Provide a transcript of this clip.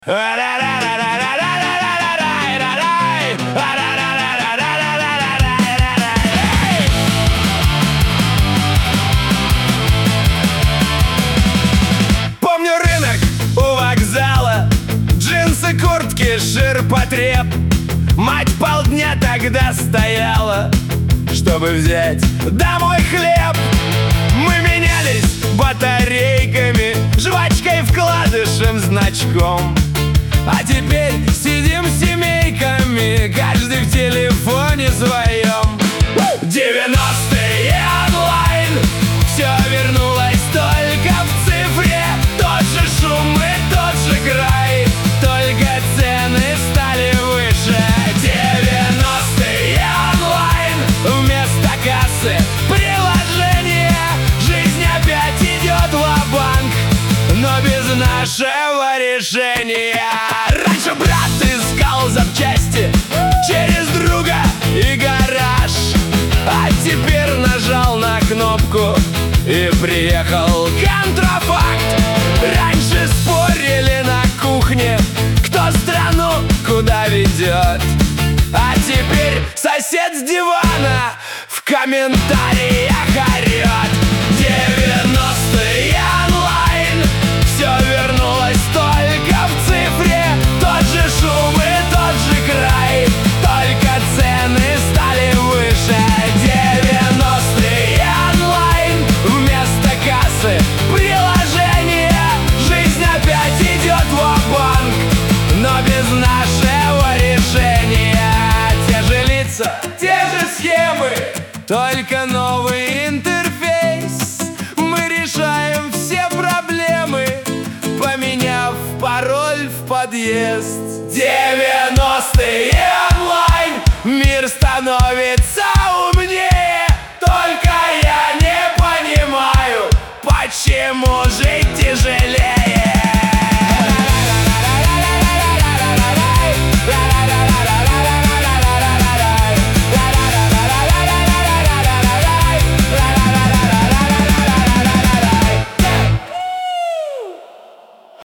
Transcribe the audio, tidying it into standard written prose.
Помню рынок у вокзала, джинсы, куртки, ширпотреб. Мать полдня тогда стояла, чтобы взять домой хлеб. Мы менялись батарейками, жвачкой, вкладышем, значком. А теперь сидим семейками, каждый в телефоне своем. 90-е онлайн, все вернулось только в цифре. Тот же шум и тот же край, только цены стали выше. 90-е онлайн, вместо кассы приложение. Жизнь опять идет ва-банк, но без нашего решения. Раньше брат искал запчасти через друга и гараж, а теперь нажал на кнопку и приехал контрафакт. Раньше спорили на кухне, кто страну куда ведет, а теперь сосед с дивана в комментариях орет. 90-е онлайн, все вернулось только в цифре. Тот же шум и тот же край, только цены стали выше. 90-е онлайн, вместо кассы приложение. Жизнь опять идет ва-банк, но без нашего решения. Те же лица, те же схемы, только новый интерфейс. Мы решаем все проблемы, поменяв пароль в подъезд. 90-е онлайн, мир становится